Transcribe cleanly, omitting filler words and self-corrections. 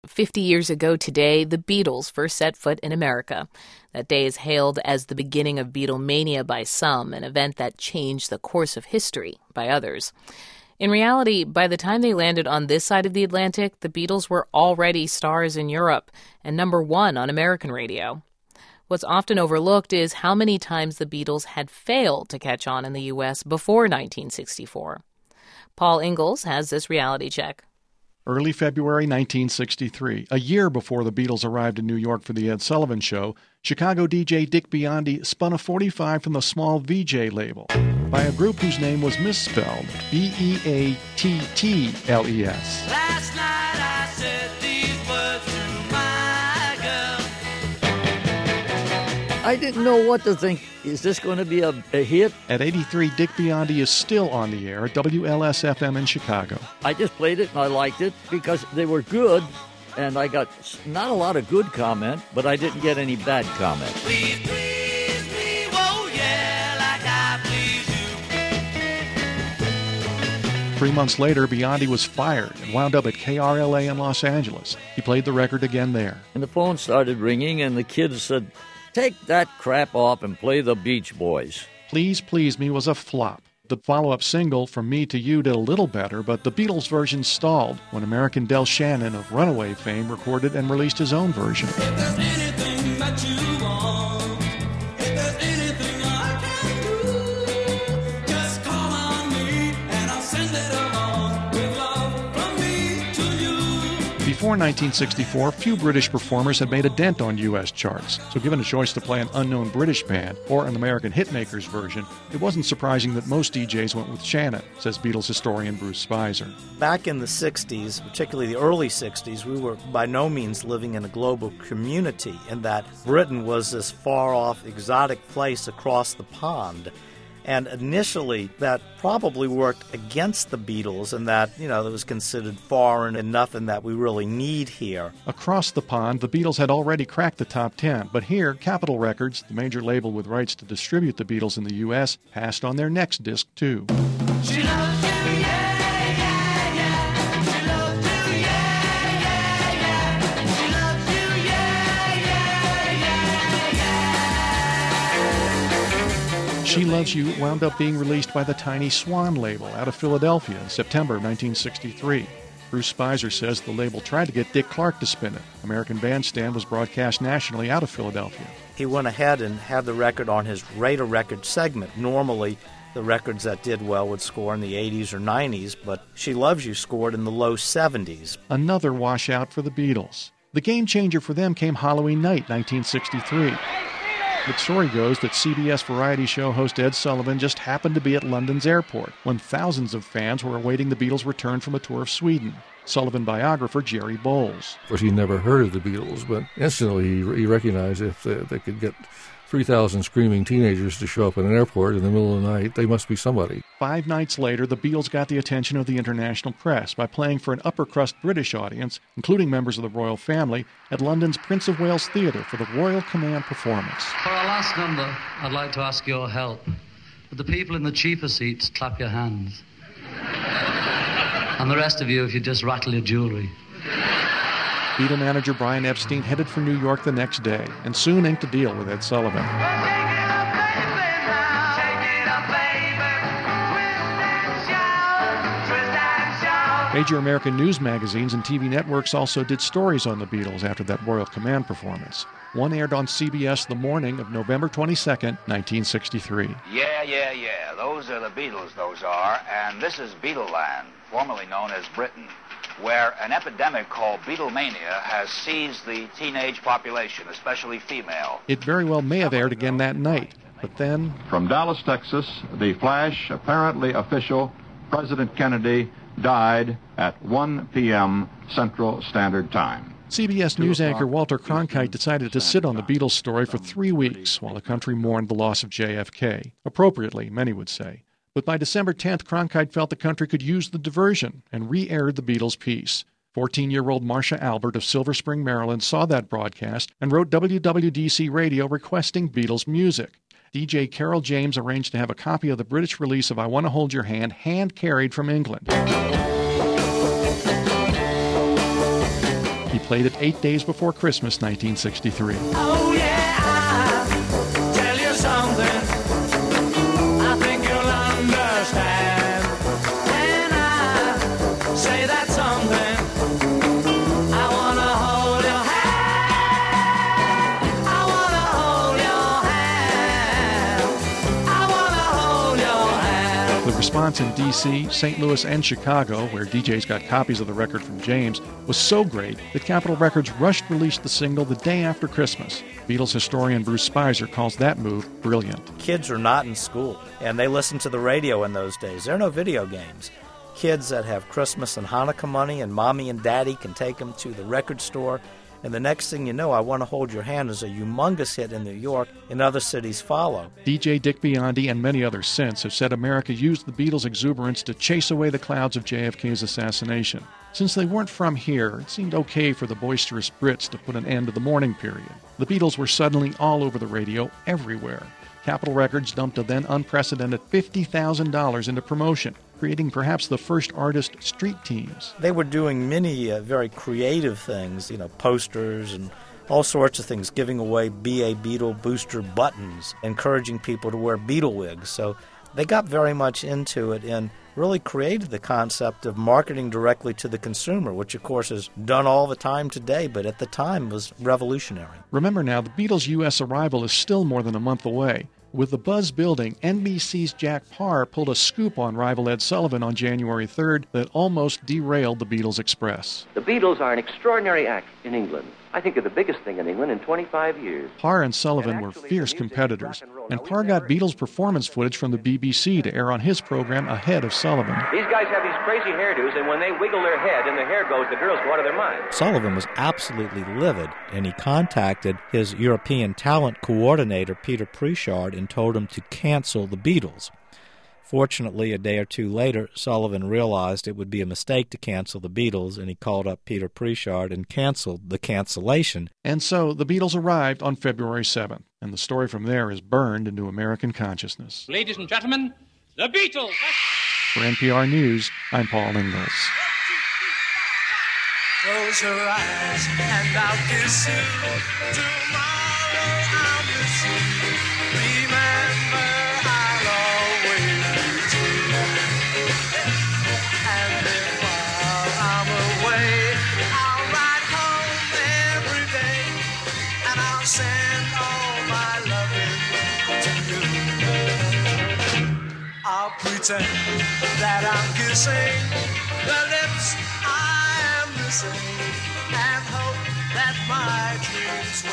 50 years ago today, the Beatles first set foot in America. That day is hailed as the beginning of Beatlemania by some, an event that changed the course of history by others. In reality, by the time they landed on this side of the Atlantic, the Beatles were already stars in Europe and #1 on American radio. What's often overlooked is how many times the Beatles had failed to catch on in the U.S. before 1964. Paul Ingalls has this reality check. Early February 1963, a year before the Beatles arrived in New York for the Ed Sullivan Show, Chicago DJ Dick Biondi spun a 45 from the small VJ label by a group whose name was misspelled, Beattles. Last night I said these words to my girl. I didn't know what to think. Is this going to be a hit? At 83, Dick Biondi is still on the air at WLS-FM in Chicago. I just played it and I liked it because they were good, and I got not a lot of good comment, but I didn't get any bad comment. Please please me, oh yeah, like I please you. 3 months later, Biondi was fired and wound up at KRLA in Los Angeles. He played the record again there. And the phone started ringing, and the kids said, "Take that crap off and play the Beach Boys." Please Please Me was a flop. The follow-up single, From Me to You, did a little better, but the Beatles version stalled when American Del Shannon of Runaway fame recorded and released his own version. If there's anything that you want, if there's anything I can do, just call on me and I'll send it along with love from me to you. Before 1964, few British performers had made a dent on U.S. charts, so given a choice to play an unknown British band or an American hitmakers version, it wasn't surprising that most DJs went with Shannon, says Beatles historian Bruce Spicer. Back in the 60s, particularly the early 60s, we were by no means living in a global community in that Britain was this far-off, exotic place across the pond. And initially, that probably worked against the Beatles in that, it was considered foreign and nothing that we really need here. Across the pond, the Beatles had already cracked the top 10, but here, Capitol Records, the major label with rights to distribute the Beatles in the U.S., passed on their next disc, too. She loves you, yeah, yeah, yeah. She loves you, yeah, yeah, yeah. She loves you, yeah, yeah, yeah. She Loves You wound up being released by the tiny Swan label out of Philadelphia in September 1963. Bruce Spicer says the label tried to get Dick Clark to spin it. American Bandstand was broadcast nationally out of Philadelphia. He went ahead and had the record on his Radar Record segment. Normally, the records that did well would score in the 80s or 90s, but She Loves You scored in the low 70s. Another washout for the Beatles. The game changer for them came Halloween night, 1963. The story goes that CBS variety show host Ed Sullivan just happened to be at London's airport when thousands of fans were awaiting the Beatles' return from a tour of Sweden. Sullivan biographer Jerry Bowles. Of course, he never heard of the Beatles, but instantly he recognized if they could get 3,000 screaming teenagers to show up in an airport in the middle of the night, they must be somebody. 5 nights later, the Beatles got the attention of the international press by playing for an upper-crust British audience, including members of the royal family, at London's Prince of Wales Theatre for the Royal Command performance. For our last number, I'd like to ask your help. Would the people in the cheaper seats clap your hands? And the rest of you, if you just rattle your jewelry. Beatle manager Brian Epstein headed for New York the next day and soon inked a deal with Ed Sullivan. Major American news magazines and TV networks also did stories on the Beatles after that Royal Command performance. One aired on CBS the morning of November 22nd, 1963. Yeah. Those are the Beatles, those are. And this is Beatleland, formerly known as Britain, where an epidemic called Beatlemania has seized the teenage population, especially female. It very well may have aired again that night, but then... From Dallas, Texas, the flash, apparently official, President Kennedy died at 1 p.m. Central Standard Time. CBS News anchor Walter Cronkite decided to sit on the Beatles story for 3 weeks while the country mourned the loss of JFK. Appropriately, many would say. But by December 10th, Cronkite felt the country could use the diversion and re-aired the Beatles piece. 14-year-old Marcia Albert of Silver Spring, Maryland saw that broadcast and wrote WWDC Radio requesting Beatles music. DJ Carol James arranged to have a copy of the British release of I Want to Hold Your Hand hand-carried from England. He played it 8 days before Christmas, 1963. Oh yeah, I'll tell you something. I think you'll understand when I say that something. I wanna hold your hand. I wanna hold your hand. I wanna hold your hand. The response in D.C., St. Louis, and Chicago, where DJs got copies of the record from James, was so great that Capitol Records rushed released the single the day after Christmas. Beatles historian Bruce Spicer calls that move brilliant. Kids are not in school, and they listen to the radio in those days. There are no video games. Kids that have Christmas and Hanukkah money, and mommy and daddy can take them to the record store, and the next thing you know, I Want to Hold Your Hand is a humongous hit in New York, and other cities follow. DJ Dick Biondi and many others since have said America used the Beatles' exuberance to chase away the clouds of JFK's assassination. Since they weren't from here, it seemed okay for the boisterous Brits to put an end to the mourning period. The Beatles were suddenly all over the radio, everywhere. Capitol Records dumped a then unprecedented $50,000 into promotion, creating perhaps the first artist street teams. They were doing many very creative things, posters and all sorts of things, giving away B.A. Beatle booster buttons, encouraging people to wear Beatle wigs. So they got very much into it and really created the concept of marketing directly to the consumer, which of course is done all the time today, but at the time was revolutionary. Remember now, the Beatles' U.S. arrival is still more than a month away. With the buzz building, NBC's Jack Parr pulled a scoop on rival Ed Sullivan on January 3rd that almost derailed the Beatles Express. The Beatles are an extraordinary act in England. I think they're the biggest thing in England in 25 years. Parr and Sullivan were fierce competitors, and Parr got Beatles performance footage from the BBC to air on his program ahead of Sullivan. These guys have these crazy hairdos, and when they wiggle their head and the hair goes, the girls go out of their minds. Sullivan was absolutely livid, and he contacted his European talent coordinator, Peter Prichard, and told him to cancel the Beatles. Fortunately, a day or two later, Sullivan realized it would be a mistake to cancel the Beatles, and he called up Peter Prichard and canceled the cancellation. And so the Beatles arrived on February 7th, and the story from there is burned into American consciousness. Ladies and gentlemen, the Beatles! For NPR News, I'm Paul Ingalls. Close your eyes and I'll kiss you. Tomorrow I'll miss you. Remember, I'll always be true. And then while I'm away, I'll ride home every day, and I'll send all my loving to you. I'll pretend that I'm kissing the lips I am missing, and hope that my dreams